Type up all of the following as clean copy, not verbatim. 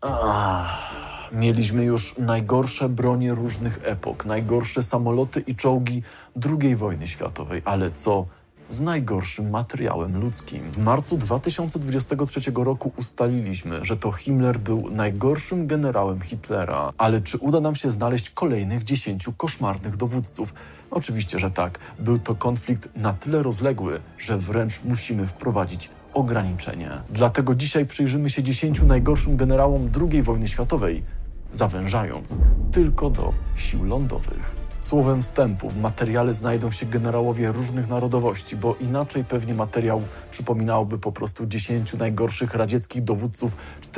Mieliśmy już najgorsze bronie różnych epok, najgorsze samoloty i czołgi II wojny światowej, ale co z najgorszym materiałem ludzkim? W marcu 2023 roku ustaliliśmy, że to Himmler był najgorszym generałem Hitlera, ale czy uda nam się znaleźć kolejnych 10 koszmarnych dowódców? Oczywiście, że tak. Był to konflikt na tyle rozległy, że wręcz musimy wprowadzić ograniczenie. Dlatego dzisiaj przyjrzymy się 10 najgorszym generałom II wojny światowej, zawężając tylko do sił lądowych. Słowem wstępu, w materiale znajdą się generałowie różnych narodowości, bo inaczej pewnie materiał przypominałby po prostu 10 najgorszych radzieckich dowódców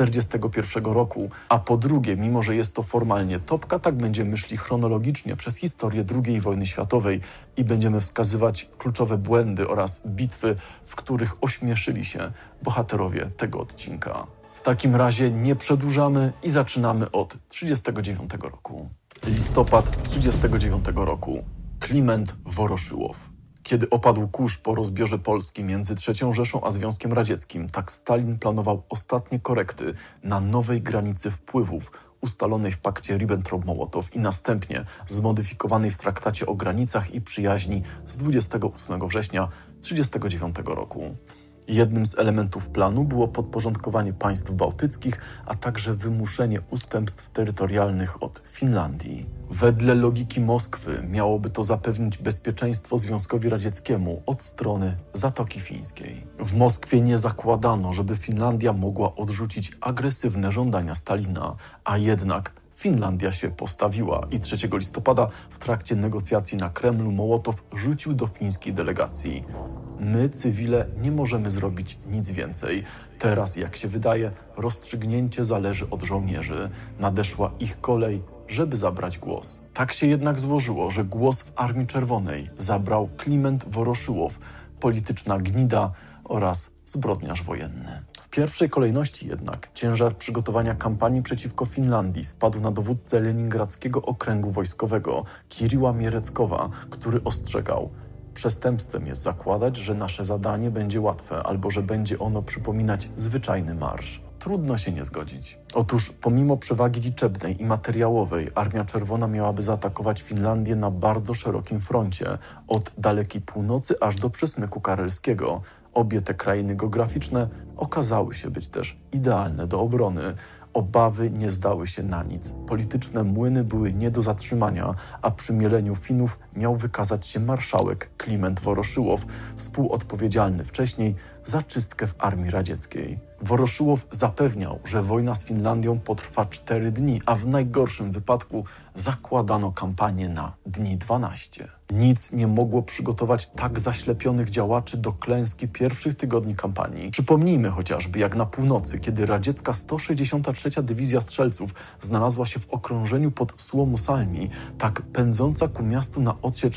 1941 roku. A po drugie, mimo że jest to formalnie topka, tak będziemy szli chronologicznie przez historię II wojny światowej i będziemy wskazywać kluczowe błędy oraz bitwy, w których ośmieszyli się bohaterowie tego odcinka. W takim razie nie przedłużamy i zaczynamy od 1939 roku. Listopad 1939 roku. Kliment Woroszyłow. Kiedy opadł kurz po rozbiorze Polski między III Rzeszą a Związkiem Radzieckim, tak Stalin planował ostatnie korekty na nowej granicy wpływów ustalonej w pakcie Ribbentrop-Mołotow i następnie zmodyfikowanej w traktacie o granicach i przyjaźni z 28 września 1939 roku. Jednym z elementów planu było podporządkowanie państw bałtyckich, a także wymuszenie ustępstw terytorialnych od Finlandii. Wedle logiki Moskwy miałoby to zapewnić bezpieczeństwo Związkowi Radzieckiemu od strony Zatoki Fińskiej. W Moskwie nie zakładano, żeby Finlandia mogła odrzucić agresywne żądania Stalina, a jednak Finlandia się postawiła i 3 listopada w trakcie negocjacji na Kremlu Mołotow rzucił do fińskiej delegacji: my, cywile, nie możemy zrobić nic więcej. Teraz, jak się wydaje, rozstrzygnięcie zależy od żołnierzy. Nadeszła ich kolej, żeby zabrać głos. Tak się jednak złożyło, że głos w Armii Czerwonej zabrał Kliment Woroszyłow, polityczna gnida oraz zbrodniarz wojenny. W pierwszej kolejności jednak ciężar przygotowania kampanii przeciwko Finlandii spadł na dowódcę Leningradzkiego Okręgu Wojskowego Kiryła Miereckowa, który ostrzegał: przestępstwem jest zakładać, że nasze zadanie będzie łatwe albo że będzie ono przypominać zwyczajny marsz. Trudno się nie zgodzić. Otóż pomimo przewagi liczebnej i materiałowej Armia Czerwona miałaby zaatakować Finlandię na bardzo szerokim froncie, od dalekiej północy aż do przesmyku karelskiego. Obie te krainy geograficzne okazały się być też idealne do obrony. Obawy nie zdały się na nic. Polityczne młyny były nie do zatrzymania, a przy mieleniu Finów miał wykazać się marszałek Kliment Woroszyłow, współodpowiedzialny wcześniej za czystkę w armii radzieckiej. Woroszyłow zapewniał, że wojna z Finlandią potrwa 4 dni, a w najgorszym wypadku zakładano kampanię na dni 12. Nic nie mogło przygotować tak zaślepionych działaczy do klęski pierwszych tygodni kampanii. Przypomnijmy chociażby, jak na północy, kiedy radziecka 163. Dywizja Strzelców znalazła się w okrążeniu pod Suomussalmi, tak pędząca ku miastu na odsiecz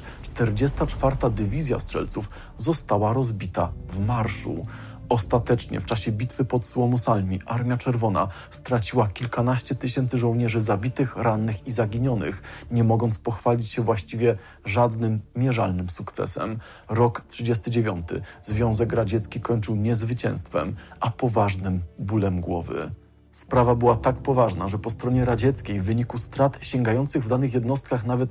44. Dywizja Strzelców została rozbita w marszu. Ostatecznie w czasie bitwy pod Suomussalmi Armia Czerwona straciła kilkanaście tysięcy żołnierzy zabitych, rannych i zaginionych, nie mogąc pochwalić się właściwie żadnym mierzalnym sukcesem. Rok 1939 Związek Radziecki kończył nie zwycięstwem, a poważnym bólem głowy. Sprawa była tak poważna, że po stronie radzieckiej w wyniku strat sięgających w danych jednostkach nawet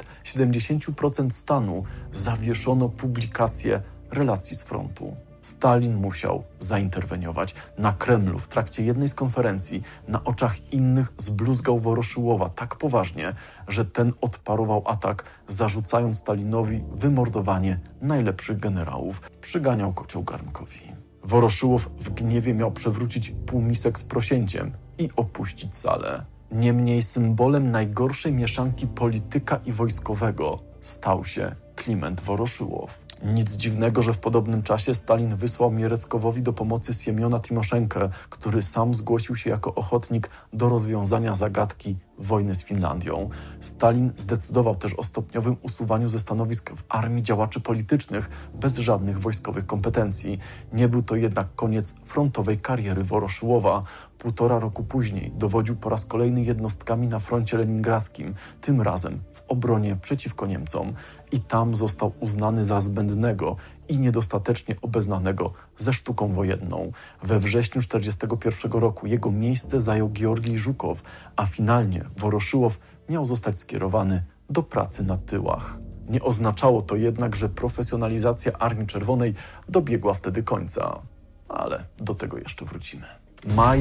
70% stanu zawieszono publikację relacji z frontu. Stalin musiał zainterweniować. Na Kremlu w trakcie jednej z konferencji na oczach innych zbluzgał Woroszyłowa tak poważnie, że ten odparował atak, zarzucając Stalinowi wymordowanie najlepszych generałów. Przyganiał kocioł garnkowi. Woroszyłow w gniewie miał przewrócić półmisek z prosięciem i opuścić salę. Niemniej symbolem najgorszej mieszanki polityka i wojskowego stał się Kliment Woroszyłow. Nic dziwnego, że w podobnym czasie Stalin wysłał Miereckowowi do pomocy Siemiona Timoszenkę, który sam zgłosił się jako ochotnik do rozwiązania zagadki wojny z Finlandią. Stalin zdecydował też o stopniowym usuwaniu ze stanowisk w armii działaczy politycznych bez żadnych wojskowych kompetencji. Nie był to jednak koniec frontowej kariery Woroszyłowa. 1,5 roku później dowodził po raz kolejny jednostkami na froncie leningradzkim, tym razem w obronie przeciwko Niemcom. I tam został uznany za zbędnego i niedostatecznie obeznanego ze sztuką wojenną. We wrześniu 1941 roku jego miejsce zajął Georgij Żukow, a finalnie Woroszyłow miał zostać skierowany do pracy na tyłach. Nie oznaczało to jednak, że profesjonalizacja Armii Czerwonej dobiegła wtedy końca. Ale do tego jeszcze wrócimy. Maj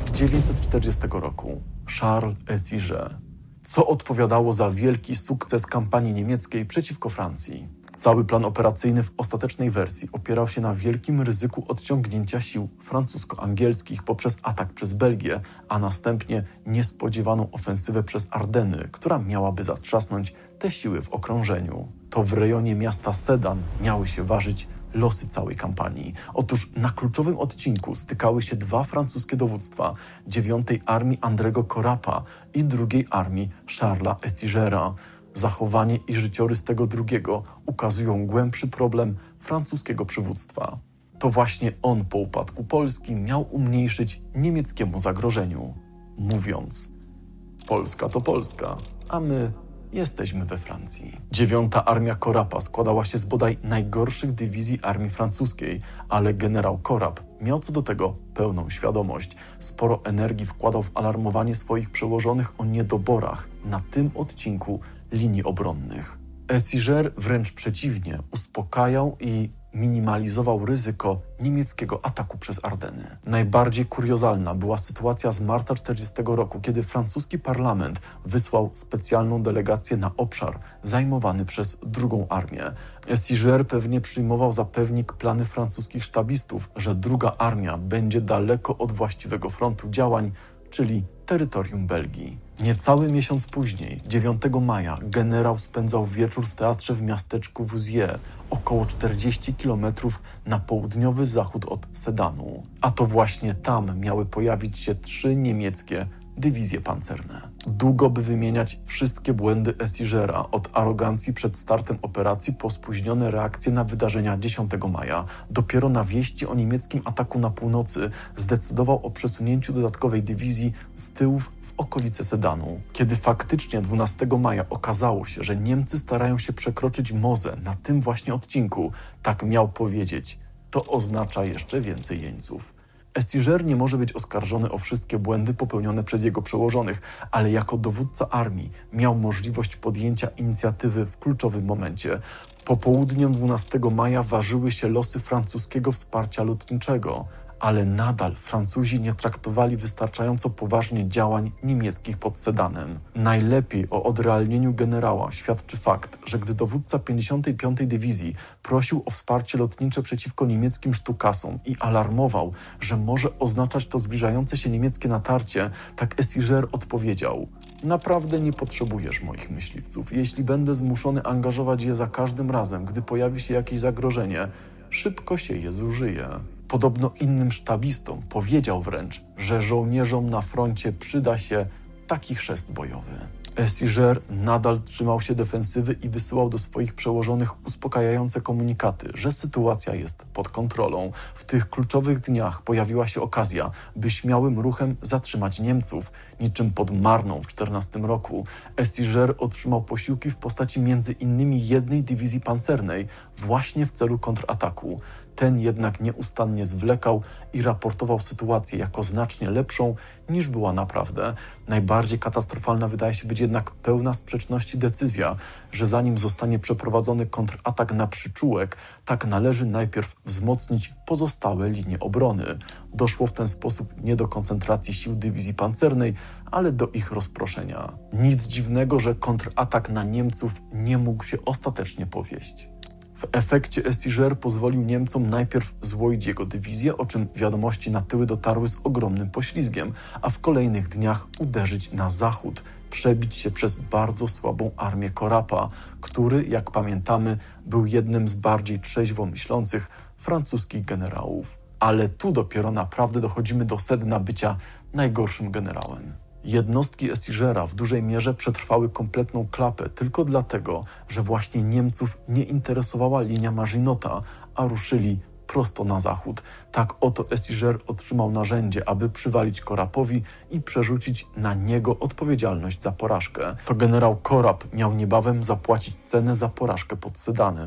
1940 roku. Charles Essiger. Co odpowiadało za wielki sukces kampanii niemieckiej przeciwko Francji? Cały plan operacyjny w ostatecznej wersji opierał się na wielkim ryzyku odciągnięcia sił francusko-angielskich poprzez atak przez Belgię, a następnie niespodziewaną ofensywę przez Ardeny, która miałaby zatrzasnąć te siły w okrążeniu. To w rejonie miasta Sedan miały się ważyć losy całej kampanii. Otóż na kluczowym odcinku stykały się dwa francuskie dowództwa, 9. Armii Andrego Corapa i 2. Armii Charlesa Essigera. Zachowanie i życiorys tego drugiego ukazują głębszy problem francuskiego przywództwa. To właśnie on po upadku Polski miał umniejszyć niemieckiemu zagrożeniu, mówiąc: Polska to Polska, a my jesteśmy we Francji. 9. Armia Corapa składała się z bodaj najgorszych dywizji armii francuskiej, ale generał Corap miał co do tego pełną świadomość. Sporo energii wkładał w alarmowanie swoich przełożonych o niedoborach na tym odcinku linii obronnych. Essiger wręcz przeciwnie, uspokajał i minimalizował ryzyko niemieckiego ataku przez Ardeny. Najbardziej kuriozalna była sytuacja z marca 1940 roku, kiedy francuski parlament wysłał specjalną delegację na obszar zajmowany przez II Armię. Essiger pewnie przyjmował za pewnik plany francuskich sztabistów, że II Armia będzie daleko od właściwego frontu działań, czyli terytorium Belgii. Niecały miesiąc później, 9 maja, generał spędzał wieczór w teatrze w miasteczku Vouziers, około 40 km na południowy zachód od Sedanu. A to właśnie tam miały pojawić się 3 niemieckie dywizje pancerne. Długo by wymieniać wszystkie błędy Essigera, od arogancji przed startem operacji po spóźnione reakcje na wydarzenia 10 maja. Dopiero na wieści o niemieckim ataku na północy zdecydował o przesunięciu dodatkowej dywizji z tyłów w okolice Sedanu. Kiedy faktycznie 12 maja okazało się, że Niemcy starają się przekroczyć Mozę na tym właśnie odcinku, tak miał powiedzieć: to oznacza jeszcze więcej jeńców. Essiger nie może być oskarżony o wszystkie błędy popełnione przez jego przełożonych, ale jako dowódca armii miał możliwość podjęcia inicjatywy w kluczowym momencie. Popołudniem 12 maja ważyły się losy francuskiego wsparcia lotniczego, ale nadal Francuzi nie traktowali wystarczająco poważnie działań niemieckich pod Sedanem. Najlepiej o odrealnieniu generała świadczy fakt, że gdy dowódca 55. Dywizji prosił o wsparcie lotnicze przeciwko niemieckim sztukasom i alarmował, że może oznaczać to zbliżające się niemieckie natarcie, tak Essiger odpowiedział: naprawdę nie potrzebujesz moich myśliwców. Jeśli będę zmuszony angażować je za każdym razem, gdy pojawi się jakieś zagrożenie, szybko się je zużyje. Podobno innym sztabistom powiedział wręcz, że żołnierzom na froncie przyda się taki chrzest bojowy. Essiger nadal trzymał się defensywy i wysyłał do swoich przełożonych uspokajające komunikaty, że sytuacja jest pod kontrolą. W tych kluczowych dniach pojawiła się okazja, by śmiałym ruchem zatrzymać Niemców. Niczym pod Marną w 14 roku Essiger otrzymał posiłki w postaci m.in. jednej dywizji pancernej właśnie w celu kontrataku. Ten jednak nieustannie zwlekał i raportował sytuację jako znacznie lepszą niż była naprawdę. Najbardziej katastrofalna wydaje się być jednak pełna sprzeczności decyzja, że zanim zostanie przeprowadzony kontratak na przyczółek, tak należy najpierw wzmocnić pozostałe linie obrony. Doszło w ten sposób nie do koncentracji sił dywizji pancernej, ale do ich rozproszenia. Nic dziwnego, że kontratak na Niemców nie mógł się ostatecznie powieść. W efekcie Essiger pozwolił Niemcom najpierw złoić jego dywizję, o czym wiadomości na tyły dotarły z ogromnym poślizgiem, a w kolejnych dniach uderzyć na zachód, przebić się przez bardzo słabą armię Corapa, który, jak pamiętamy, był jednym z bardziej trzeźwo myślących francuskich generałów. Ale tu dopiero naprawdę dochodzimy do sedna bycia najgorszym generałem. Jednostki Essigera w dużej mierze przetrwały kompletną klapę tylko dlatego, że właśnie Niemców nie interesowała linia Maginota, a ruszyli prosto na zachód. Tak oto Essiger otrzymał narzędzie, aby przywalić Corapowi i przerzucić na niego odpowiedzialność za porażkę. To generał Corap miał niebawem zapłacić cenę za porażkę pod Sedanem.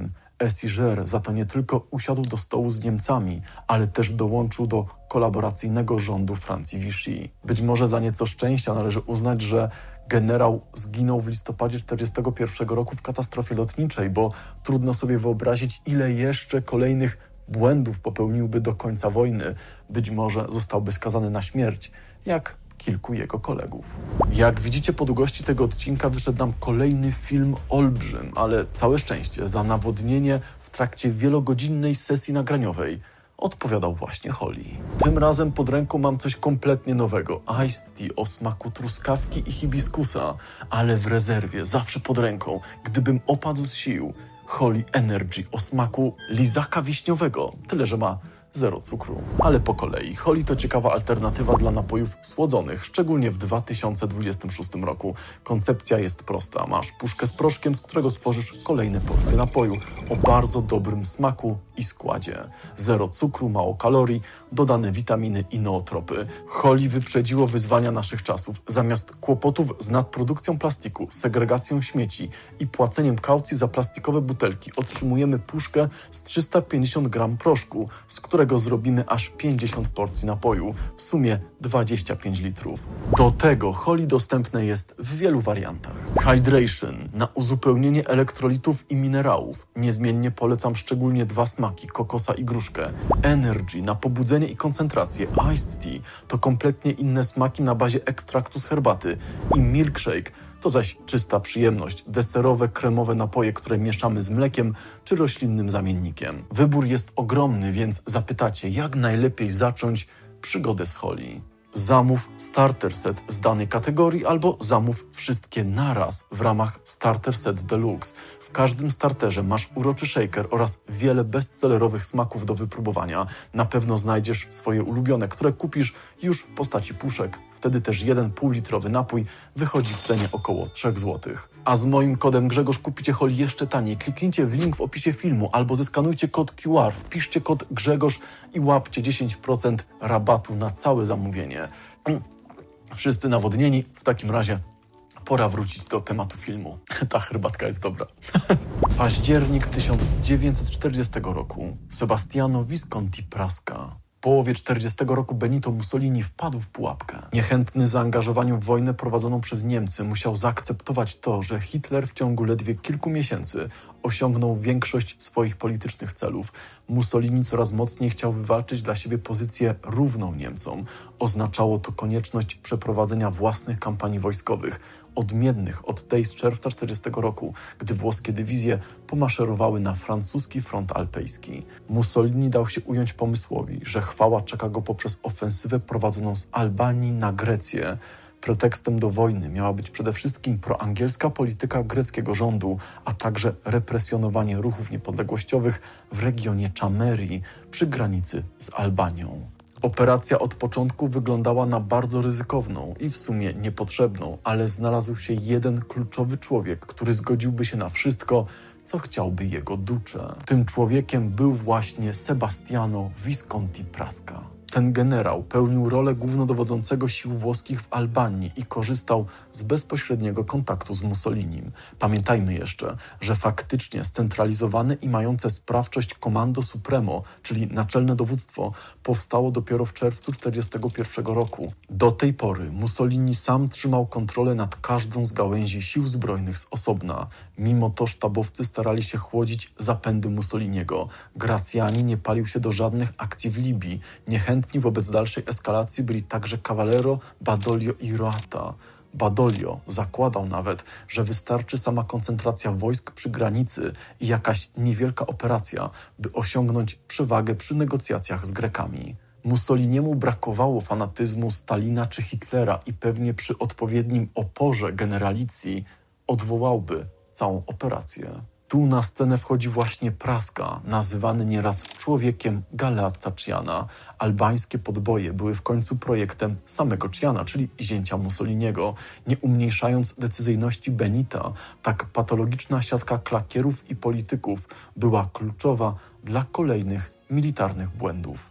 Esiger za to nie tylko usiadł do stołu z Niemcami, ale też dołączył do kolaboracyjnego rządu Francji Vichy. Być może za nieco szczęścia należy uznać, że generał zginął w listopadzie 1941 roku w katastrofie lotniczej, bo trudno sobie wyobrazić, ile jeszcze kolejnych błędów popełniłby do końca wojny. Być może zostałby skazany na śmierć, jak kilku jego kolegów. Jak widzicie, po długości tego odcinka wyszedł nam kolejny film olbrzym, ale całe szczęście, za nawodnienie w trakcie wielogodzinnej sesji nagraniowej odpowiadał właśnie Holly. Tym razem pod ręką mam coś kompletnie nowego. Iced Tea o smaku truskawki i hibiskusa, ale w rezerwie, zawsze pod ręką, gdybym opadł z sił, Holly Energy o smaku lizaka wiśniowego, tyle że ma 0 cukru. Ale po kolei. Holly to ciekawa alternatywa dla napojów słodzonych, szczególnie w 2026 roku. Koncepcja jest prosta. Masz puszkę z proszkiem, z którego stworzysz kolejne porcje napoju o bardzo dobrym smaku i składzie. 0 cukru, mało kalorii, dodane witaminy i nootropy. Holly wyprzedziło wyzwania naszych czasów. Zamiast kłopotów z nadprodukcją plastiku, segregacją śmieci i płaceniem kaucji za plastikowe butelki, otrzymujemy puszkę z 350 gram proszku, z którego zrobimy aż 50 porcji napoju, w sumie 25 litrów. Do tego Holly dostępne jest w wielu wariantach. Hydration na uzupełnienie elektrolitów i minerałów. Niezmiennie polecam szczególnie 2 smaki, kokosa i gruszkę. Energy na pobudzenie i koncentrację. Iced Tea to kompletnie inne smaki na bazie ekstraktu z herbaty. I Milkshake to zaś czysta przyjemność, deserowe, kremowe napoje, które mieszamy z mlekiem czy roślinnym zamiennikiem. Wybór jest ogromny, więc zapytacie, jak najlepiej zacząć przygodę z Holly. Zamów starter set z danej kategorii albo zamów wszystkie naraz w ramach Starter Set Deluxe. W każdym starterze masz uroczy shaker oraz wiele bestsellerowych smaków do wypróbowania. Na pewno znajdziesz swoje ulubione, które kupisz już w postaci puszek. Wtedy też jeden półlitrowy napój wychodzi w cenie około 3 zł. A z moim kodem Grzegorz kupicie Holly jeszcze taniej. Kliknijcie w link w opisie filmu albo zeskanujcie kod QR, wpiszcie kod Grzegorz i łapcie 10% rabatu na całe zamówienie. Wszyscy nawodnieni, w takim razie pora wrócić do tematu filmu. Ta herbatka jest dobra. Październik 1940 roku. Sebastiano Visconti Prasca. W połowie 40 roku Benito Mussolini wpadł w pułapkę. Niechętny zaangażowaniu w wojnę prowadzoną przez Niemcy, musiał zaakceptować to, że Hitler w ciągu ledwie kilku miesięcy osiągnął większość swoich politycznych celów. Mussolini coraz mocniej chciał wywalczyć dla siebie pozycję równą Niemcom. Oznaczało to konieczność przeprowadzenia własnych kampanii wojskowych, odmiennych od tej z czerwca 40 roku, gdy włoskie dywizje pomaszerowały na francuski front alpejski. Mussolini dał się ująć pomysłowi, że chwała czeka go poprzez ofensywę prowadzoną z Albanii na Grecję. Pretekstem do wojny miała być przede wszystkim proangielska polityka greckiego rządu, a także represjonowanie ruchów niepodległościowych w regionie Czamerii przy granicy z Albanią. Operacja od początku wyglądała na bardzo ryzykowną i w sumie niepotrzebną, ale znalazł się jeden kluczowy człowiek, który zgodziłby się na wszystko, co chciałby jego ducze. Tym człowiekiem był właśnie Sebastiano Visconti Prasca. Ten generał pełnił rolę głównodowodzącego sił włoskich w Albanii i korzystał z bezpośredniego kontaktu z Mussolinim. Pamiętajmy jeszcze, że faktycznie scentralizowane i mające sprawczość Comando Supremo, czyli naczelne dowództwo, powstało dopiero w czerwcu 1941 roku. Do tej pory Mussolini sam trzymał kontrolę nad każdą z gałęzi sił zbrojnych z osobna. Mimo to sztabowcy starali się chłodzić zapędy Mussoliniego. Gracjani nie palił się do żadnych akcji w Libii. Niechętni wobec dalszej eskalacji byli także Cavallero, Badoglio i Roata. Badoglio zakładał nawet, że wystarczy sama koncentracja wojsk przy granicy i jakaś niewielka operacja, by osiągnąć przewagę przy negocjacjach z Grekami. Mussoliniemu brakowało fanatyzmu Stalina czy Hitlera i pewnie przy odpowiednim oporze generalicji odwołałby całą operację. Tu na scenę wchodzi właśnie Prasca, nazywany nieraz człowiekiem Galeazza Ciana. Albańskie podboje były w końcu projektem samego Ciana, czyli zięcia Mussoliniego. Nie umniejszając decyzyjności Benita, tak patologiczna siatka klakierów i polityków była kluczowa dla kolejnych militarnych błędów.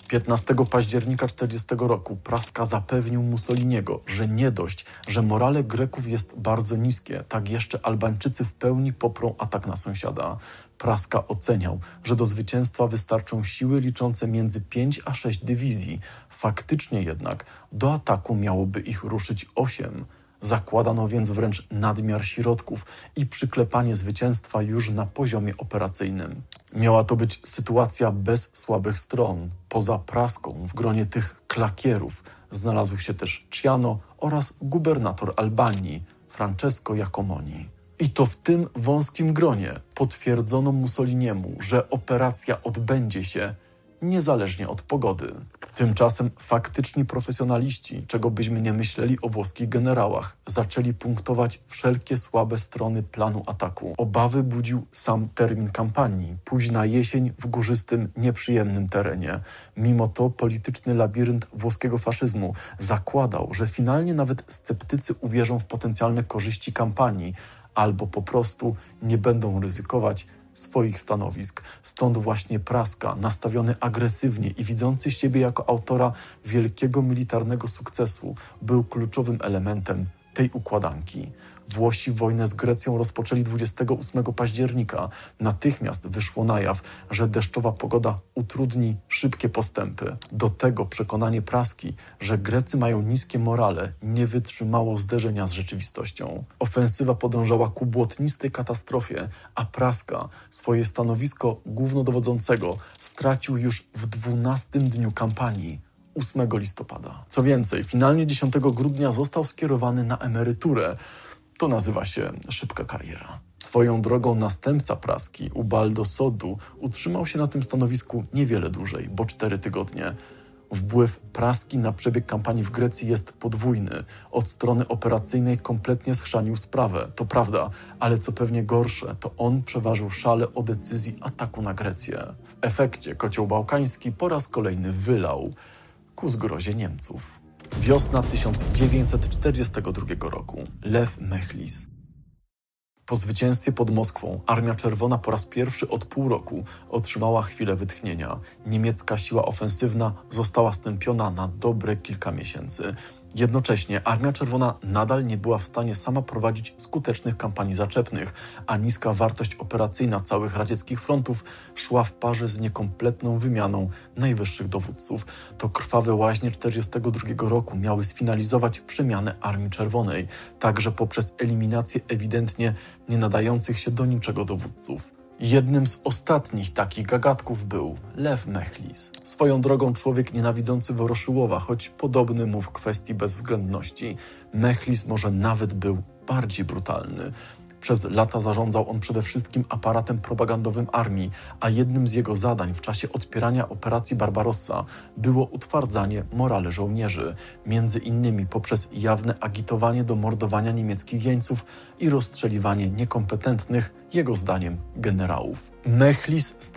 15 października 1940 roku Praska zapewnił Mussoliniego, że nie dość, że morale Greków jest bardzo niskie, tak jeszcze Albańczycy w pełni poprą atak na sąsiada. Praska oceniał, że do zwycięstwa wystarczą siły liczące między 5 a 6 dywizji. Faktycznie jednak do ataku miałoby ich ruszyć 8. Zakładano więc wręcz nadmiar środków i przyklepanie zwycięstwa już na poziomie operacyjnym. Miała to być sytuacja bez słabych stron. Poza Praską w gronie tych klakierów znalazł się też Ciano oraz gubernator Albanii, Francesco Jacomoni. I to w tym wąskim gronie potwierdzono Mussoliniemu, że operacja odbędzie się niezależnie od pogody. Tymczasem faktyczni profesjonaliści, czego byśmy nie myśleli o włoskich generałach, zaczęli punktować wszelkie słabe strony planu ataku. Obawy budził sam termin kampanii, późna jesień w górzystym, nieprzyjemnym terenie. Mimo to polityczny labirynt włoskiego faszyzmu zakładał, że finalnie nawet sceptycy uwierzą w potencjalne korzyści kampanii, albo po prostu nie będą ryzykować swoich stanowisk. Stąd właśnie Praska, nastawiony agresywnie i widzący siebie jako autora wielkiego militarnego sukcesu, był kluczowym elementem tej układanki. Włosi wojnę z Grecją rozpoczęli 28 października. Natychmiast wyszło na jaw, że deszczowa pogoda utrudni szybkie postępy. Do tego przekonanie Praski, że Grecy mają niskie morale, nie wytrzymało zderzenia z rzeczywistością. Ofensywa podążała ku błotnistej katastrofie, a Praska swoje stanowisko głównodowodzącego stracił już w 12 dniu kampanii. 8 listopada. Co więcej, finalnie 10 grudnia został skierowany na emeryturę. To nazywa się szybka kariera. Swoją drogą następca Praski, Ubaldo Soddu, utrzymał się na tym stanowisku niewiele dłużej, bo 4 tygodnie. Wpływ Praski na przebieg kampanii w Grecji jest podwójny. Od strony operacyjnej kompletnie schrzanił sprawę, to prawda, ale co pewnie gorsze, to on przeważył szale o decyzji ataku na Grecję. W efekcie kocioł bałkański po raz kolejny wylał ku zgrozie Niemców. Wiosna 1942 roku. Lew Mechlis. Po zwycięstwie pod Moskwą Armia Czerwona po raz pierwszy od pół roku otrzymała chwilę wytchnienia. Niemiecka siła ofensywna została stępiona na dobre kilka miesięcy. Jednocześnie Armia Czerwona nadal nie była w stanie sama prowadzić skutecznych kampanii zaczepnych, a niska wartość operacyjna całych radzieckich frontów szła w parze z niekompletną wymianą najwyższych dowódców. To krwawe łaźnie 1942 roku miały sfinalizować przemianę Armii Czerwonej, także poprzez eliminację ewidentnie nie nadających się do niczego dowódców. Jednym z ostatnich takich gagatków był Lew Mechlis. Swoją drogą człowiek nienawidzący Woroszyłowa, choć podobny mu w kwestii bezwzględności. Mechlis może nawet był bardziej brutalny. Przez lata zarządzał on przede wszystkim aparatem propagandowym armii, a jednym z jego zadań w czasie odpierania operacji Barbarossa było utwardzanie morale żołnierzy, między innymi poprzez jawne agitowanie do mordowania niemieckich jeńców i rozstrzeliwanie niekompetentnych, jego zdaniem, generałów. Mechlis z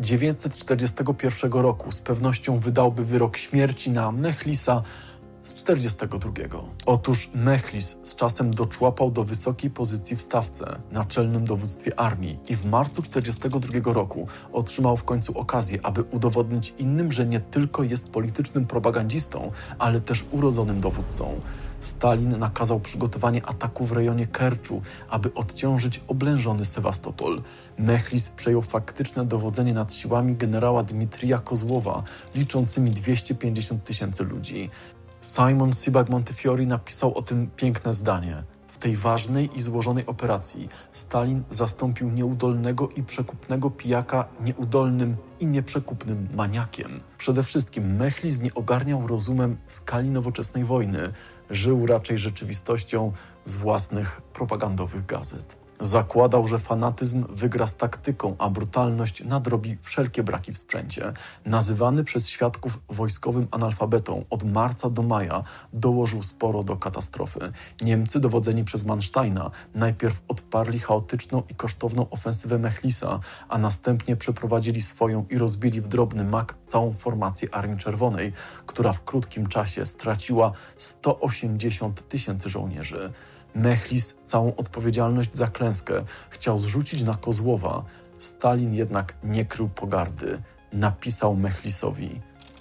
1941 roku z pewnością wydałby wyrok śmierci na Mechlisa z 1942. Otóż Mechlis z czasem doczłapał do wysokiej pozycji w stawce, naczelnym dowództwie armii i w marcu 1942 roku otrzymał w końcu okazję, aby udowodnić innym, że nie tylko jest politycznym propagandzistą, ale też urodzonym dowódcą. Stalin nakazał przygotowanie ataku w rejonie Kerczu, aby odciążyć oblężony Sewastopol. Mechlis przejął faktyczne dowodzenie nad siłami generała Dmitrija Kozłowa, liczącymi 250 000 ludzi. Simon Sebag Montefiore napisał o tym piękne zdanie. W tej ważnej i złożonej operacji Stalin zastąpił nieudolnego i przekupnego pijaka nieudolnym i nieprzekupnym maniakiem. Przede wszystkim Mechlis nie ogarniał rozumem skali nowoczesnej wojny. Żył raczej rzeczywistością z własnych propagandowych gazet. Zakładał, że fanatyzm wygra z taktyką, a brutalność nadrobi wszelkie braki w sprzęcie. Nazywany przez świadków wojskowym analfabetą od marca do maja dołożył sporo do katastrofy. Niemcy, dowodzeni przez Mansteina, najpierw odparli chaotyczną i kosztowną ofensywę Mechlisa, a następnie przeprowadzili swoją i rozbili w drobny mak całą formację Armii Czerwonej, która w krótkim czasie straciła 180 000 żołnierzy. Mechlis całą odpowiedzialność za klęskę chciał zrzucić na Kozłowa. Stalin jednak nie krył pogardy. Napisał Mechlisowi: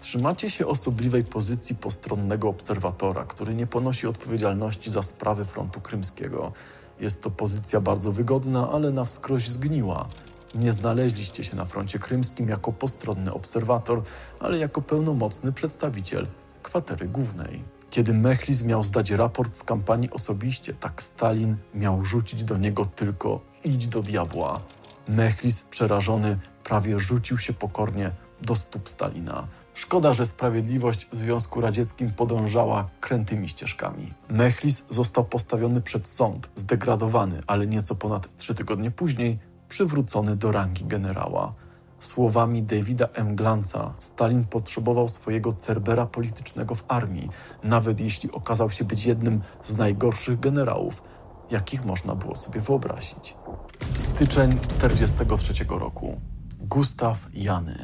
Trzymacie się osobliwej pozycji postronnego obserwatora, który nie ponosi odpowiedzialności za sprawy frontu krymskiego. Jest to pozycja bardzo wygodna, ale na wskroś zgniła. Nie znaleźliście się na froncie krymskim jako postronny obserwator, ale jako pełnomocny przedstawiciel kwatery głównej. Kiedy Mechlis miał zdać raport z kampanii osobiście, tak Stalin miał rzucić do niego tylko idź do diabła. Mechlis, przerażony, prawie rzucił się pokornie do stóp Stalina. Szkoda, że sprawiedliwość w Związku Radzieckim podążała krętymi ścieżkami. Mechlis został postawiony przed sąd, zdegradowany, ale nieco ponad 3 tygodnie później przywrócony do rangi generała. Słowami Davida M. Glanza, Stalin potrzebował swojego Cerbera politycznego w armii, nawet jeśli okazał się być jednym z najgorszych generałów, jakich można było sobie wyobrazić. Styczeń 1943 roku. Gustaw Jany.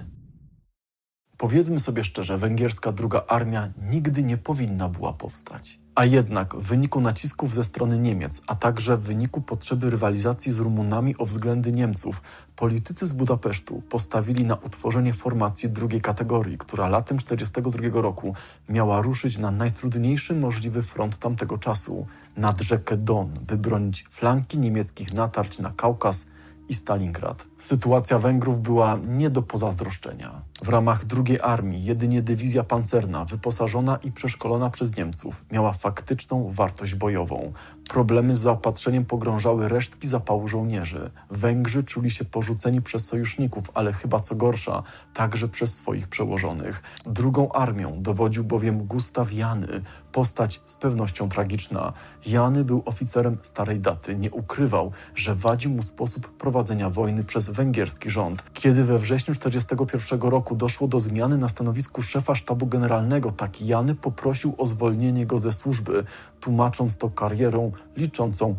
Powiedzmy sobie szczerze, węgierska Druga Armia nigdy nie powinna była powstać. A jednak w wyniku nacisków ze strony Niemiec, a także w wyniku potrzeby rywalizacji z Rumunami o względy Niemców, politycy z Budapesztu postawili na utworzenie formacji drugiej kategorii, która latem 1942 roku miała ruszyć na najtrudniejszy możliwy front tamtego czasu, nad rzekę Don, by bronić flanki niemieckich natarć na Kaukaz i Stalingrad. Sytuacja Węgrów była nie do pozazdroszczenia. W ramach II Armii jedynie dywizja pancerna, wyposażona i przeszkolona przez Niemców, miała faktyczną wartość bojową. Problemy z zaopatrzeniem pogrążały resztki zapału żołnierzy. Węgrzy czuli się porzuceni przez sojuszników, ale chyba co gorsza, także przez swoich przełożonych. Drugą armią dowodził bowiem Gustaw Jany, postać z pewnością tragiczna. Jany był oficerem starej daty, nie ukrywał, że wadzi mu sposób prowadzenia wojny przez węgierski rząd. Kiedy we wrześniu 1941 roku doszło do zmiany na stanowisku szefa sztabu generalnego, taki Jany poprosił o zwolnienie go ze służby, tłumacząc to karierą liczącą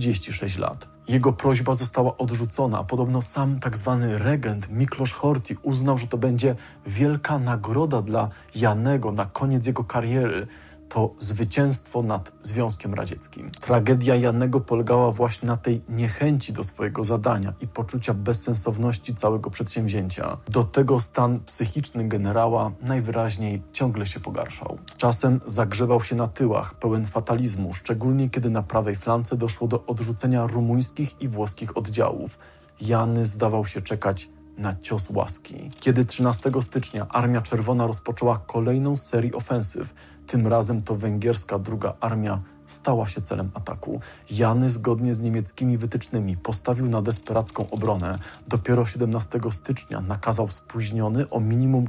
36 lat. Jego prośba została odrzucona, a podobno sam tzw. regent Miklosz Horthy uznał, że to będzie wielka nagroda dla Janego na koniec jego kariery. To zwycięstwo nad Związkiem Radzieckim. Tragedia Janego polegała właśnie na tej niechęci do swojego zadania i poczucia bezsensowności całego przedsięwzięcia. Do tego stan psychiczny generała najwyraźniej ciągle się pogarszał. Z czasem zagrzewał się na tyłach, pełen fatalizmu, szczególnie kiedy na prawej flance doszło do odrzucenia rumuńskich i włoskich oddziałów. Jany zdawał się czekać na cios łaski. Kiedy 13 stycznia Armia Czerwona rozpoczęła kolejną z serii ofensyw, tym razem to węgierska Druga Armia stała się celem ataku. Jany zgodnie z niemieckimi wytycznymi postawił na desperacką obronę. Dopiero 17 stycznia nakazał spóźniony o minimum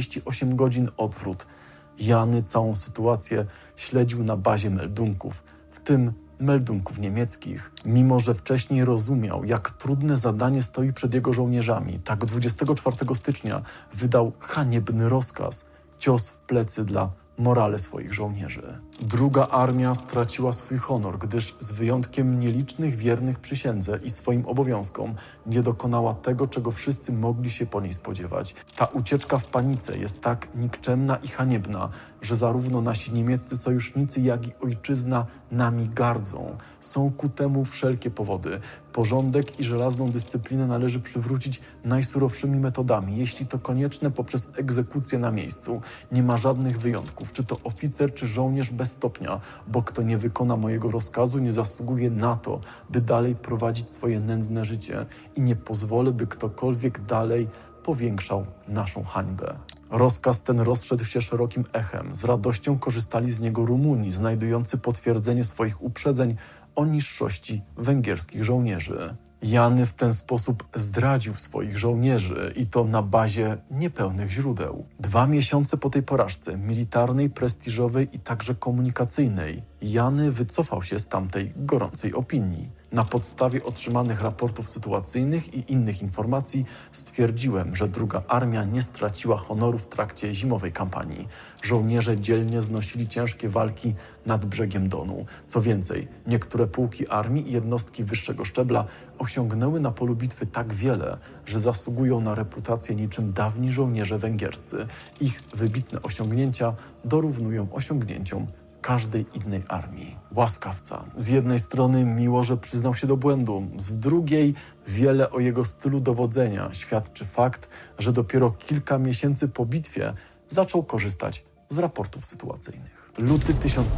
48 godzin odwrót. Jany całą sytuację śledził na bazie meldunków, w tym meldunków niemieckich. Mimo że wcześniej rozumiał, jak trudne zadanie stoi przed jego żołnierzami, tak 24 stycznia wydał haniebny rozkaz, cios w plecy dla morale swoich żołnierzy. Druga armia straciła swój honor, gdyż z wyjątkiem nielicznych wiernych przysiędze i swoim obowiązkom nie dokonała tego, czego wszyscy mogli się po niej spodziewać. Ta ucieczka w panice jest tak nikczemna i haniebna, że zarówno nasi niemieccy sojusznicy, jak i ojczyzna nami gardzą. Są ku temu wszelkie powody. Porządek i żelazną dyscyplinę należy przywrócić najsurowszymi metodami, jeśli to konieczne poprzez egzekucję na miejscu. Nie ma żadnych wyjątków, czy to oficer, czy żołnierz bez stopnia, bo kto nie wykona mojego rozkazu, nie zasługuje na to, by dalej prowadzić swoje nędzne życie i nie pozwolę, by ktokolwiek dalej powiększał naszą hańbę. Rozkaz ten rozszedł się szerokim echem. Z radością korzystali z niego Rumuni, znajdujący potwierdzenie swoich uprzedzeń o niższości węgierskich żołnierzy. Jany w ten sposób zdradził swoich żołnierzy i to na bazie niepełnych źródeł. 2 miesiące po tej porażce militarnej, prestiżowej i także komunikacyjnej, Jany wycofał się z tamtej gorącej opinii. Na podstawie otrzymanych raportów sytuacyjnych i innych informacji stwierdziłem, że Druga Armia nie straciła honoru w trakcie zimowej kampanii. Żołnierze dzielnie znosili ciężkie walki nad brzegiem Donu. Co więcej, niektóre pułki armii i jednostki wyższego szczebla osiągnęły na polu bitwy tak wiele, że zasługują na reputację niczym dawni żołnierze węgierscy. Ich wybitne osiągnięcia dorównują osiągnięciom każdej innej armii. Łaskawca. Z jednej strony miło, że przyznał się do błędu, z drugiej wiele o jego stylu dowodzenia świadczy fakt, że dopiero kilka miesięcy po bitwie zaczął korzystać z raportów sytuacyjnych. Luty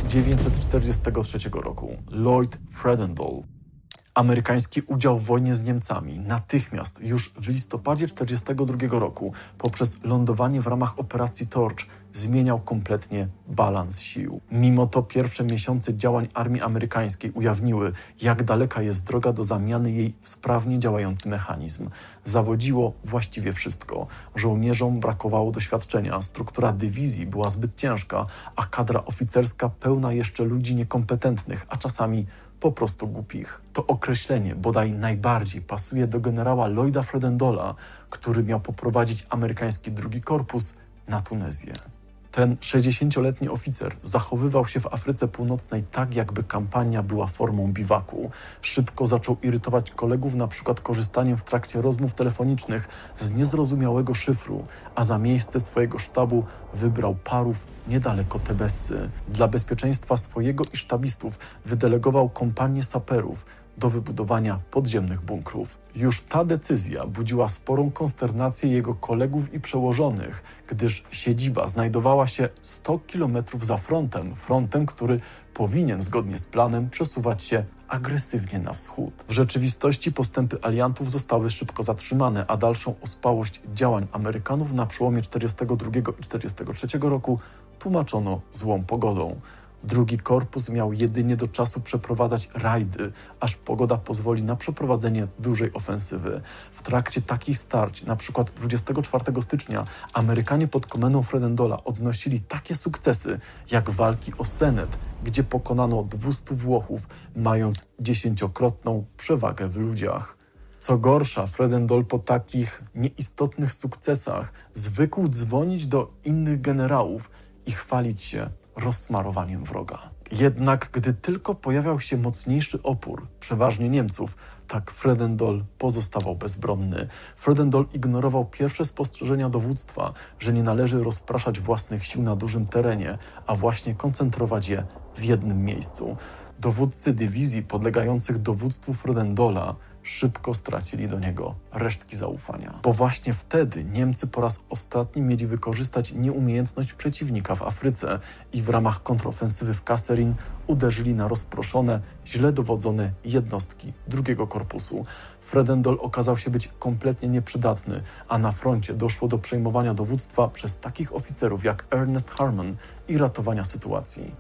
1943 roku. Lloyd Fredendall. Amerykański udział w wojnie z Niemcami natychmiast już w listopadzie 1942 roku poprzez lądowanie w ramach operacji Torch zmieniał kompletnie balans sił. Mimo to pierwsze miesiące działań armii amerykańskiej ujawniły, jak daleka jest droga do zamiany jej w sprawnie działający mechanizm. Zawodziło właściwie wszystko. Żołnierzom brakowało doświadczenia, struktura dywizji była zbyt ciężka, a kadra oficerska pełna jeszcze ludzi niekompetentnych, a czasami po prostu głupich. To określenie bodaj najbardziej pasuje do generała Lloyda Fredendalla, który miał poprowadzić amerykański II Korpus na Tunezję. Ten 60-letni oficer zachowywał się w Afryce Północnej tak, jakby kampania była formą biwaku. Szybko zaczął irytować kolegów na przykład korzystaniem w trakcie rozmów telefonicznych z niezrozumiałego szyfru, a za miejsce swojego sztabu wybrał Parów niedaleko Tebessy. Dla bezpieczeństwa swojego i sztabistów wydelegował kompanię saperów do wybudowania podziemnych bunkrów. Już ta decyzja budziła sporą konsternację jego kolegów i przełożonych, gdyż siedziba znajdowała się 100 kilometrów za frontem, który powinien zgodnie z planem przesuwać się agresywnie na wschód. W rzeczywistości postępy aliantów zostały szybko zatrzymane, a dalszą ospałość działań Amerykanów na przełomie 1942 i 1943 roku tłumaczono złą pogodą. II Korpus miał jedynie do czasu przeprowadzać rajdy, aż pogoda pozwoli na przeprowadzenie dużej ofensywy. W trakcie takich starć, na przykład 24 stycznia, Amerykanie pod komendą Fredendalla odnosili takie sukcesy, jak walki o Senet, gdzie pokonano 200 Włochów, mając 10-krotną przewagę w ludziach. Co gorsza, Fredendall po takich nieistotnych sukcesach zwykł dzwonić do innych generałów i chwalić się rozsmarowaniem wroga. Jednak gdy tylko pojawiał się mocniejszy opór, przeważnie Niemców, tak Fredendall pozostawał bezbronny. Fredendall ignorował pierwsze spostrzeżenia dowództwa, że nie należy rozpraszać własnych sił na dużym terenie, a właśnie koncentrować je w jednym miejscu. Dowódcy dywizji podlegających dowództwu Fredendalla szybko stracili do niego resztki zaufania. Bo właśnie wtedy Niemcy po raz ostatni mieli wykorzystać nieumiejętność przeciwnika w Afryce i w ramach kontrofensywy w Kasserine uderzyli na rozproszone, źle dowodzone jednostki II Korpusu. Fredendall okazał się być kompletnie nieprzydatny, a na froncie doszło do przejmowania dowództwa przez takich oficerów jak Ernest Harmon i ratowania sytuacji.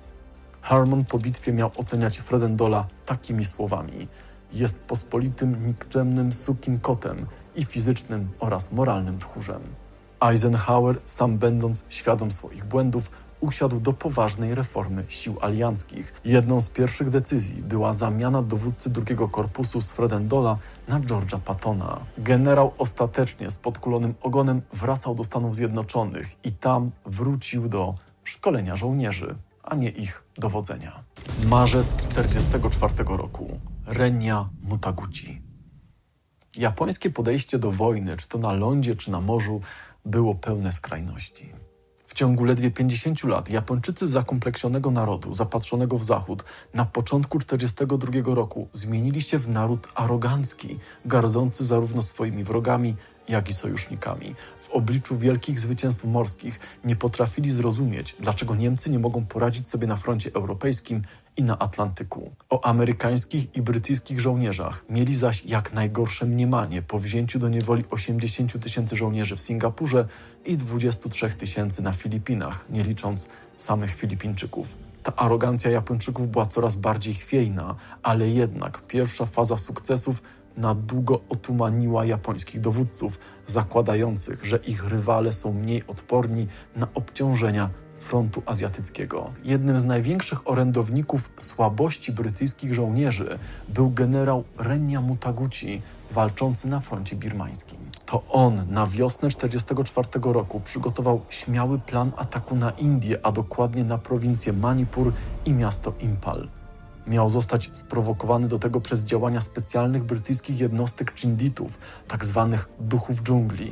Harmon po bitwie miał oceniać Fredendalla takimi słowami: jest pospolitym, nikczemnym sukinkotem i fizycznym oraz moralnym tchórzem. Eisenhower, sam będąc świadom swoich błędów, usiadł do poważnej reformy sił alianckich. Jedną z pierwszych decyzji była zamiana dowódcy II Korpusu z Fredendalla na George'a Pattona. Generał ostatecznie z podkulonym ogonem wracał do Stanów Zjednoczonych i tam wrócił do szkolenia żołnierzy, a nie ich dowodzenia. Marzec 1944 roku. Renia Mutaguchi. Japońskie podejście do wojny, czy to na lądzie, czy na morzu, było pełne skrajności. W ciągu ledwie 50 lat Japończycy zakompleksionego narodu, zapatrzonego w zachód, na początku 1942 roku zmienili się w naród arogancki, gardzący zarówno swoimi wrogami, jak i sojusznikami. W obliczu wielkich zwycięstw morskich nie potrafili zrozumieć, dlaczego Niemcy nie mogą poradzić sobie na froncie europejskim i na Atlantyku. O amerykańskich i brytyjskich żołnierzach mieli zaś jak najgorsze mniemanie po wzięciu do niewoli 80 000 żołnierzy w Singapurze i 23 000 na Filipinach, nie licząc samych Filipińczyków. Ta arogancja Japończyków była coraz bardziej chwiejna, ale jednak pierwsza faza sukcesów na długo otumaniła japońskich dowódców, zakładających, że ich rywale są mniej odporni na obciążenia frontu azjatyckiego. Jednym z największych orędowników słabości brytyjskich żołnierzy był generał Renia Mutaguchi, walczący na froncie birmańskim. To on na wiosnę 1944 roku przygotował śmiały plan ataku na Indię, a dokładnie na prowincję Manipur i miasto Impal. Miał zostać sprowokowany do tego przez działania specjalnych brytyjskich jednostek Chinditów, tak zwanych duchów dżungli.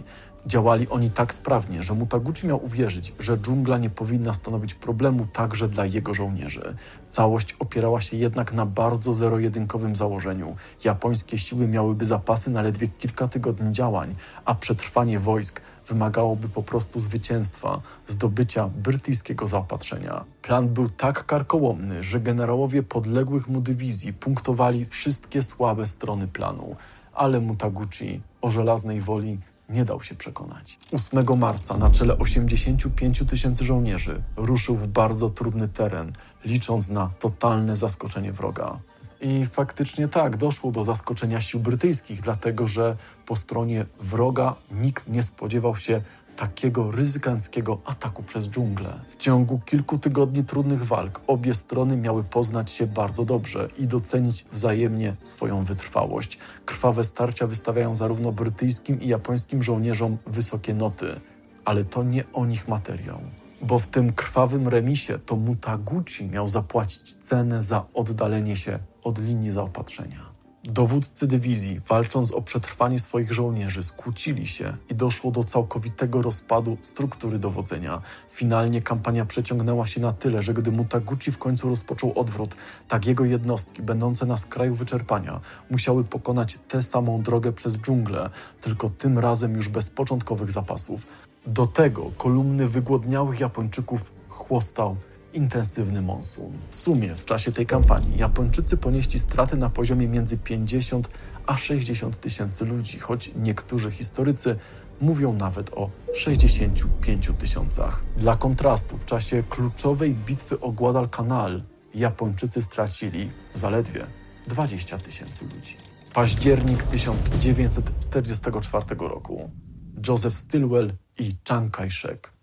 Działali oni tak sprawnie, że Mutaguchi miał uwierzyć, że dżungla nie powinna stanowić problemu także dla jego żołnierzy. Całość opierała się jednak na bardzo zero-jedynkowym założeniu. Japońskie siły miałyby zapasy na ledwie kilka tygodni działań, a przetrwanie wojsk wymagałoby po prostu zwycięstwa, zdobycia brytyjskiego zaopatrzenia. Plan był tak karkołomny, że generałowie podległych mu dywizji punktowali wszystkie słabe strony planu, ale Mutaguchi o żelaznej woli nie dał się przekonać. 8 marca na czele 85 000 żołnierzy ruszył w bardzo trudny teren, licząc na totalne zaskoczenie wroga. I faktycznie tak, doszło do zaskoczenia sił brytyjskich, dlatego że po stronie wroga nikt nie spodziewał się takiego ryzykanckiego ataku przez dżunglę. W ciągu kilku tygodni trudnych walk obie strony miały poznać się bardzo dobrze i docenić wzajemnie swoją wytrwałość. Krwawe starcia wystawiają zarówno brytyjskim i japońskim żołnierzom wysokie noty, ale to nie o nich materiał. Bo w tym krwawym remisie to Mutaguchi miał zapłacić cenę za oddalenie się od linii zaopatrzenia. Dowódcy dywizji, walcząc o przetrwanie swoich żołnierzy, skłócili się i doszło do całkowitego rozpadu struktury dowodzenia. Finalnie kampania przeciągnęła się na tyle, że gdy Mutaguchi w końcu rozpoczął odwrót, tak jego jednostki, będące na skraju wyczerpania, musiały pokonać tę samą drogę przez dżunglę, tylko tym razem już bez początkowych zapasów. Do tego kolumny wygłodniałych Japończyków chłostał intensywny monsun. W sumie w czasie tej kampanii Japończycy ponieśli straty na poziomie między 50 a 60 tysięcy ludzi, choć niektórzy historycy mówią nawet o 65 000. Dla kontrastu, w czasie kluczowej bitwy o Guadalcanal Japończycy stracili zaledwie 20 tysięcy ludzi. Październik 1944 roku. Joseph Stilwell i Chiang Kai-shek.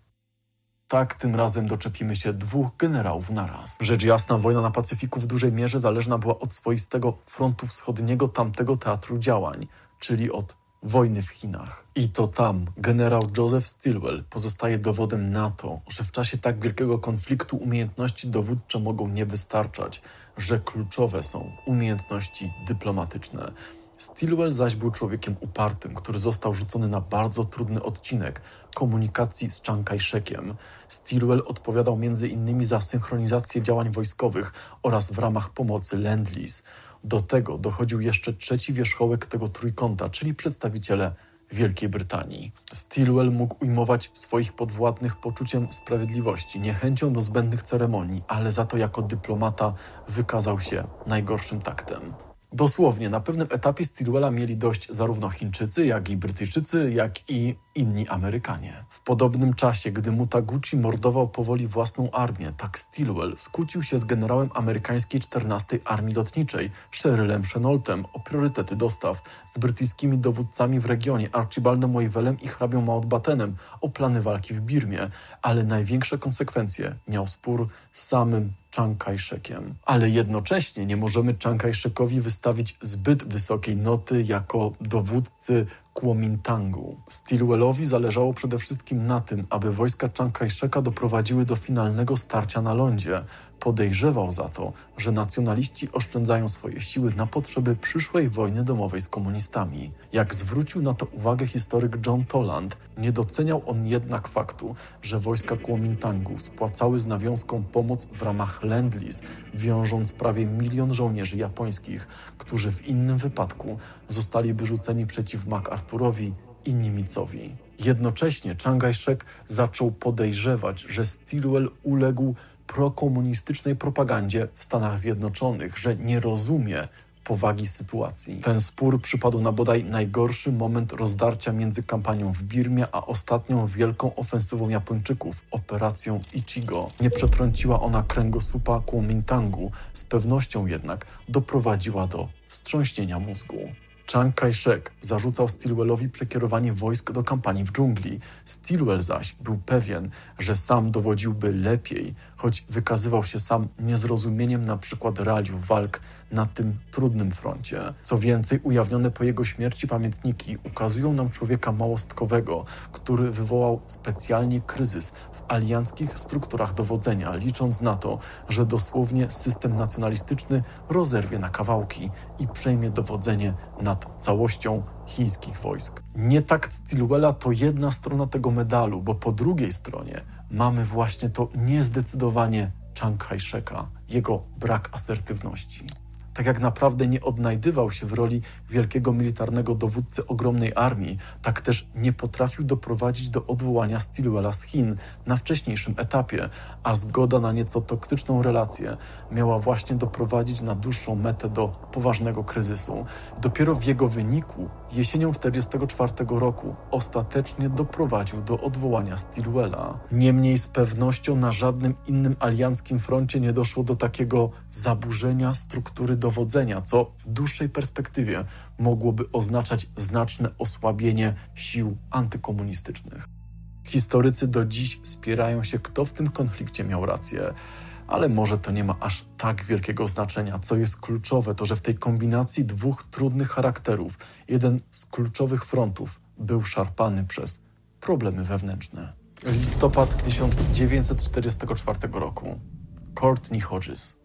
Tak, tym razem doczepimy się dwóch generałów naraz. Rzecz jasna, wojna na Pacyfiku w dużej mierze zależna była od swoistego frontu wschodniego tamtego teatru działań, czyli od wojny w Chinach. I to tam generał Joseph Stilwell pozostaje dowodem na to, że w czasie tak wielkiego konfliktu umiejętności dowódcze mogą nie wystarczać, że kluczowe są umiejętności dyplomatyczne. Stilwell zaś był człowiekiem upartym, który został rzucony na bardzo trudny odcinek komunikacji z Chiang Kai-shekiem. Stilwell odpowiadał m.in. za synchronizację działań wojskowych oraz w ramach pomocy Lend-Lease. Do tego dochodził jeszcze trzeci wierzchołek tego trójkąta, czyli przedstawiciele Wielkiej Brytanii. Stilwell mógł ujmować swoich podwładnych poczuciem sprawiedliwości, niechęcią do zbędnych ceremonii, ale za to jako dyplomata wykazał się najgorszym taktem. Dosłownie, na pewnym etapie Stilwella mieli dość zarówno Chińczycy, jak i Brytyjczycy, jak i inni Amerykanie. W podobnym czasie, gdy Mutaguchi mordował powoli własną armię, tak Stilwell skłócił się z generałem amerykańskiej 14 Armii Lotniczej, Sherylem Chenoltem, o priorytety dostaw, z brytyjskimi dowódcami w regionie, Archibaldem Wavellem i hrabią Mountbattenem, o plany walki w Birmie, ale największe konsekwencje miał spór z samym Chiang Kai-shekiem. Ale jednocześnie nie możemy Chiang Kai-shekowi wystawić zbyt wysokiej noty jako dowódcy Kuomintangu. Stilwellowi zależało przede wszystkim na tym, aby wojska Chiang Kai-sheka doprowadziły do finalnego starcia na lądzie. Podejrzewał za to, że nacjonaliści oszczędzają swoje siły na potrzeby przyszłej wojny domowej z komunistami. Jak zwrócił na to uwagę historyk John Toland, nie doceniał on jednak faktu, że wojska Kuomintangu spłacały z nawiązką pomoc w ramach Lend-Lease, wiążąc prawie 1 milion żołnierzy japońskich, którzy w innym wypadku zostaliby rzuceni przeciw MacArthurowi i Nimitzowi. Jednocześnie Chiang Kai-shek zaczął podejrzewać, że Stilwell uległ prokomunistycznej propagandzie w Stanach Zjednoczonych, że nie rozumie powagi sytuacji. Ten spór przypadł na bodaj najgorszy moment rozdarcia między kampanią w Birmie a ostatnią wielką ofensywą Japończyków, operacją Ichigo. Nie przetrąciła ona kręgosłupa Kuomintangu, z pewnością jednak doprowadziła do wstrząśnienia mózgu. Chiang Kai-shek zarzucał Stilwellowi przekierowanie wojsk do kampanii w dżungli. Stilwell zaś był pewien, że sam dowodziłby lepiej, choć wykazywał się sam niezrozumieniem na przykład realiów walk na tym trudnym froncie. Co więcej, ujawnione po jego śmierci pamiętniki ukazują nam człowieka małostkowego, który wywołał specjalnie kryzys w alianckich strukturach dowodzenia, licząc na to, że dosłownie system nacjonalistyczny rozerwie na kawałki i przejmie dowodzenie nad całością chińskich wojsk. Nietakt Stilwella to jedna strona tego medalu, bo po drugiej stronie mamy właśnie to niezdecydowanie Chiang Kai-sheka, jego brak asertywności. Tak jak naprawdę nie odnajdywał się w roli wielkiego militarnego dowódcy ogromnej armii, tak też nie potrafił doprowadzić do odwołania Stilwella z Chin na wcześniejszym etapie, a zgoda na nieco toksyczną relację miała właśnie doprowadzić na dłuższą metę do poważnego kryzysu. Dopiero w jego wyniku jesienią 1944 roku ostatecznie doprowadził do odwołania Stilwella. Niemniej z pewnością na żadnym innym alianckim froncie nie doszło do takiego zaburzenia struktury dowodzenia, co w dłuższej perspektywie mogłoby oznaczać znaczne osłabienie sił antykomunistycznych. Historycy do dziś spierają się, kto w tym konflikcie miał rację, ale może to nie ma aż tak wielkiego znaczenia. Co jest kluczowe, to że w tej kombinacji dwóch trudnych charakterów jeden z kluczowych frontów był szarpany przez problemy wewnętrzne. Listopad 1944 roku. Courtney Hodges.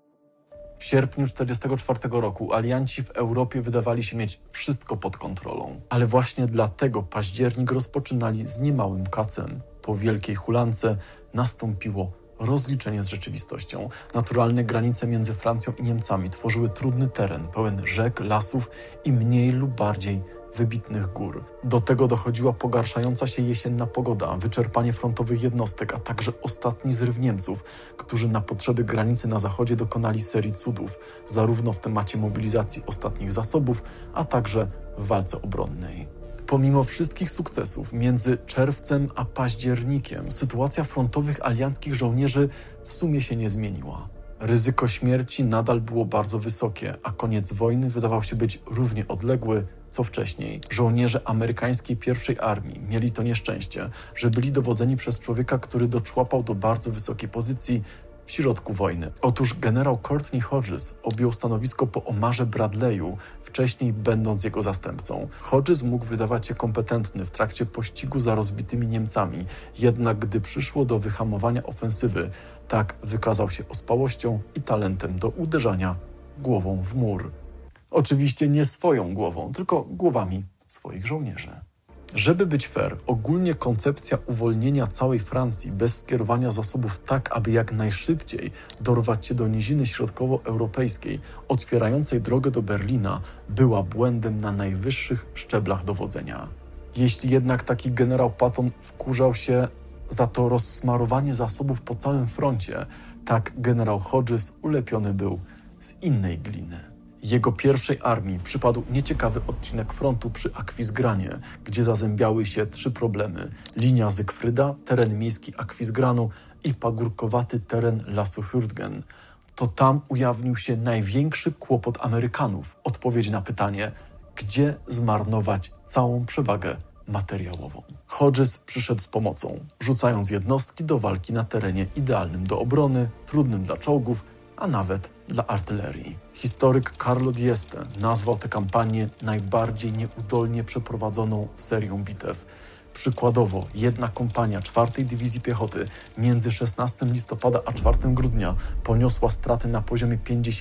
W sierpniu 1944 roku alianci w Europie wydawali się mieć wszystko pod kontrolą. Ale właśnie dlatego październik rozpoczynali z niemałym kacem. Po wielkiej hulance nastąpiło rozliczenie z rzeczywistością. Naturalne granice między Francją i Niemcami tworzyły trudny teren, pełen rzek, lasów i mniej lub bardziej wybitnych gór. Do tego dochodziła pogarszająca się jesienna pogoda, wyczerpanie frontowych jednostek, a także ostatni zryw Niemców, którzy na potrzeby granicy na zachodzie dokonali serii cudów, zarówno w temacie mobilizacji ostatnich zasobów, a także w walce obronnej. Pomimo wszystkich sukcesów między czerwcem a październikiem sytuacja frontowych alianckich żołnierzy w sumie się nie zmieniła. Ryzyko śmierci nadal było bardzo wysokie, a koniec wojny wydawał się być równie odległy co wcześniej. Żołnierze amerykańskiej pierwszej armii mieli to nieszczęście, że byli dowodzeni przez człowieka, który doczłapał do bardzo wysokiej pozycji w środku wojny. Otóż generał Courtney Hodges objął stanowisko po Omarze Bradley'u, wcześniej będąc jego zastępcą. Hodges mógł wydawać się kompetentny w trakcie pościgu za rozbitymi Niemcami, jednak gdy przyszło do wyhamowania ofensywy, tak wykazał się ospałością i talentem do uderzania głową w mur. Oczywiście nie swoją głową, tylko głowami swoich żołnierzy. Żeby być fair, ogólnie koncepcja uwolnienia całej Francji bez skierowania zasobów tak, aby jak najszybciej dorwać się do niziny środkowoeuropejskiej, otwierającej drogę do Berlina, była błędem na najwyższych szczeblach dowodzenia. Jeśli jednak taki generał Patton wkurzał się za to rozsmarowanie zasobów po całym froncie, tak generał Hodges ulepiony był z innej gliny. Jego pierwszej armii przypadł nieciekawy odcinek frontu przy Aquisgranie, gdzie zazębiały się trzy problemy: linia Zygfryda, teren miejski Aquisgranu i pagórkowaty teren lasu Hürtgen. To tam ujawnił się największy kłopot Amerykanów. Odpowiedź na pytanie, gdzie zmarnować całą przewagę materiałową. Hodges przyszedł z pomocą, rzucając jednostki do walki na terenie idealnym do obrony, trudnym dla czołgów, a nawet dla artylerii. Historyk Carlo Dieste nazwał tę kampanię najbardziej nieudolnie przeprowadzoną serią bitew. Przykładowo, jedna kompania 4. Dywizji Piechoty między 16 listopada a 4 grudnia poniosła straty na poziomie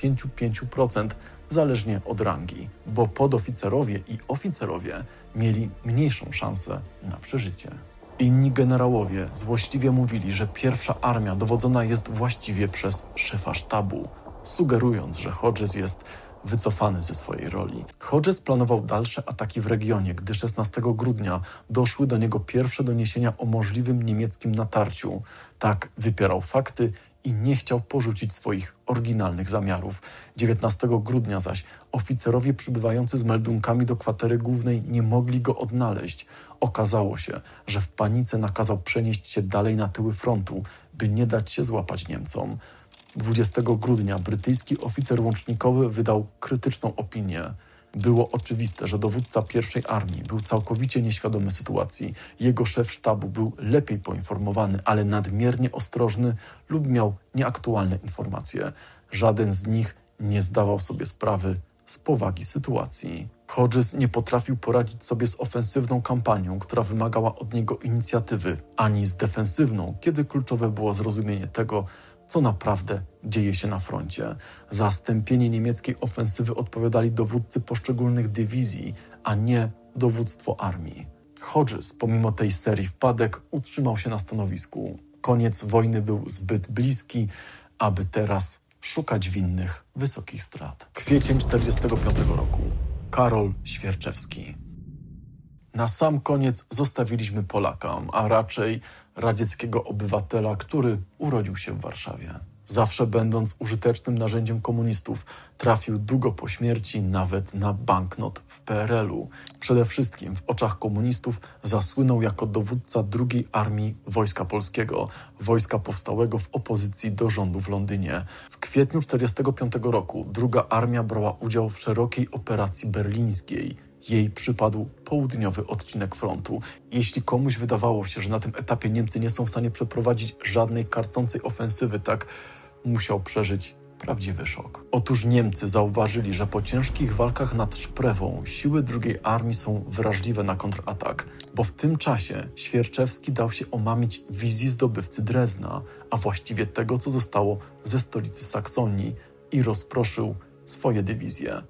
55%, zależnie od rangi, bo podoficerowie i oficerowie mieli mniejszą szansę na przeżycie. Inni generałowie złośliwie mówili, że pierwsza armia dowodzona jest właściwie przez szefa sztabu, sugerując, że Hodges jest wycofany ze swojej roli. Hodges planował dalsze ataki w regionie, gdy 16 grudnia doszły do niego pierwsze doniesienia o możliwym niemieckim natarciu. Tak wypierał fakty i nie chciał porzucić swoich oryginalnych zamiarów. 19 grudnia zaś oficerowie przybywający z meldunkami do kwatery głównej nie mogli go odnaleźć. Okazało się, że w panice nakazał przenieść się dalej na tyły frontu, by nie dać się złapać Niemcom. 20 grudnia brytyjski oficer łącznikowy wydał krytyczną opinię. Było oczywiste, że dowódca pierwszej armii był całkowicie nieświadomy sytuacji. Jego szef sztabu był lepiej poinformowany, ale nadmiernie ostrożny lub miał nieaktualne informacje. Żaden z nich nie zdawał sobie sprawy z powagi sytuacji. Hodges nie potrafił poradzić sobie z ofensywną kampanią, która wymagała od niego inicjatywy, ani z defensywną, kiedy kluczowe było zrozumienie tego, co naprawdę dzieje się na froncie. Za stępienie niemieckiej ofensywy odpowiadali dowódcy poszczególnych dywizji, a nie dowództwo armii. Hodges, pomimo tej serii wpadek, utrzymał się na stanowisku. Koniec wojny był zbyt bliski, aby teraz szukać winnych wysokich strat. Kwiecień 1945 roku. Karol Świerczewski. Na sam koniec zostawiliśmy Polaka, a raczej radzieckiego obywatela, który urodził się w Warszawie. Zawsze będąc użytecznym narzędziem komunistów, trafił długo po śmierci nawet na banknot w PRL-u. Przede wszystkim w oczach komunistów zasłynął jako dowódca II Armii Wojska Polskiego, wojska powstałego w opozycji do rządu w Londynie. W kwietniu 1945 roku II Armia brała udział w szerokiej operacji berlińskiej. Jej przypadł południowy odcinek frontu. Jeśli komuś wydawało się, że na tym etapie Niemcy nie są w stanie przeprowadzić żadnej karcącej ofensywy, tak musiał przeżyć prawdziwy szok. Otóż Niemcy zauważyli, że po ciężkich walkach nad Szprewą siły II Armii są wrażliwe na kontratak, bo w tym czasie Świerczewski dał się omamić wizji zdobywcy Drezna, a właściwie tego, co zostało ze stolicy Saksonii, i rozproszył swoje dywizje.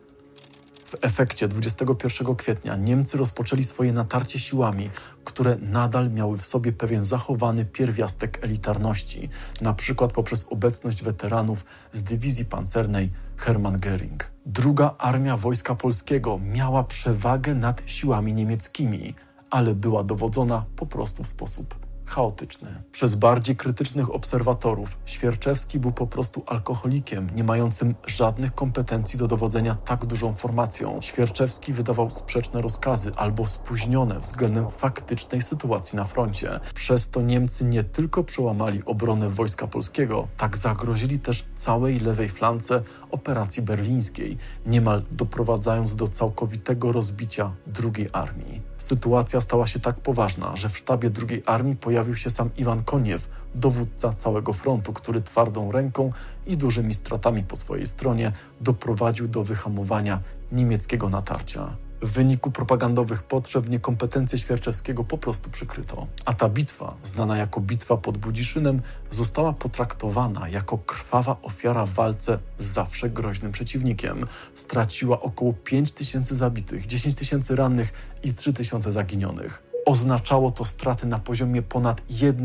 W efekcie 21 kwietnia Niemcy rozpoczęli swoje natarcie siłami, które nadal miały w sobie pewien zachowany pierwiastek elitarności, na przykład poprzez obecność weteranów z dywizji pancernej Hermann Göring. II Armia Wojska Polskiego miała przewagę nad siłami niemieckimi, ale była dowodzona po prostu w sposób chaotyczny. Przez bardziej krytycznych obserwatorów Świerczewski był po prostu alkoholikiem, nie mającym żadnych kompetencji do dowodzenia tak dużą formacją. Świerczewski wydawał sprzeczne rozkazy albo spóźnione względem faktycznej sytuacji na froncie. Przez to Niemcy nie tylko przełamali obronę Wojska Polskiego, tak zagrozili też całej lewej flance operacji berlińskiej, niemal doprowadzając do całkowitego rozbicia II Armii. Sytuacja stała się tak poważna, że w sztabie II Armii pojawił się sam Iwan Koniew, dowódca całego frontu, który twardą ręką i dużymi stratami po swojej stronie doprowadził do wyhamowania niemieckiego natarcia. W wyniku propagandowych potrzeb niekompetencje Świerczewskiego po prostu przykryto. A ta bitwa, znana jako bitwa pod Budziszynem, została potraktowana jako krwawa ofiara w walce z zawsze groźnym przeciwnikiem. Straciła około 5000 zabitych, 10 000 rannych i 3000 zaginionych. Oznaczało to straty na poziomie ponad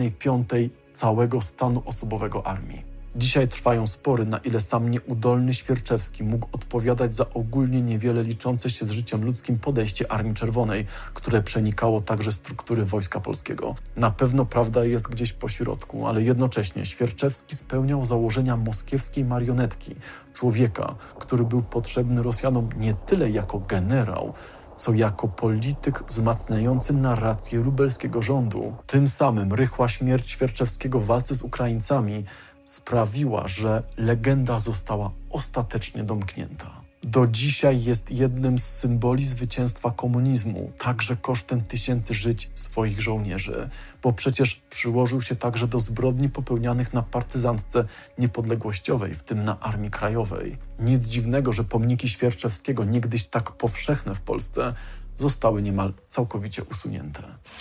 1/5 całego stanu osobowego armii. Dzisiaj trwają spory, na ile sam nieudolny Świerczewski mógł odpowiadać za ogólnie niewiele liczące się z życiem ludzkim podejście Armii Czerwonej, które przenikało także struktury Wojska Polskiego. Na pewno prawda jest gdzieś pośrodku, ale jednocześnie Świerczewski spełniał założenia moskiewskiej marionetki, człowieka, który był potrzebny Rosjanom nie tyle jako generał, co jako polityk wzmacniający narrację lubelskiego rządu. Tym samym rychła śmierć Świerczewskiego w walce z Ukraińcami sprawiła, że legenda została ostatecznie domknięta. Do dzisiaj jest jednym z symboli zwycięstwa komunizmu, także kosztem tysięcy żyć swoich żołnierzy, bo przecież przyłożył się także do zbrodni popełnianych na partyzantce niepodległościowej, w tym na Armii Krajowej. Nic dziwnego, że pomniki Świerczewskiego, niegdyś tak powszechne w Polsce, zostały niemal całkowicie usunięte.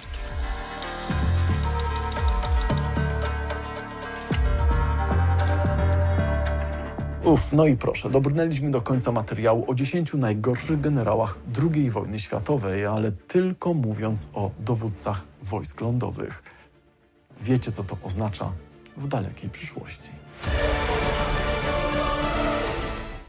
No i proszę, dobrnęliśmy do końca materiału o 10 najgorszych generałach II wojny światowej, ale tylko mówiąc o dowódcach wojsk lądowych. Wiecie, co to oznacza w dalekiej przyszłości.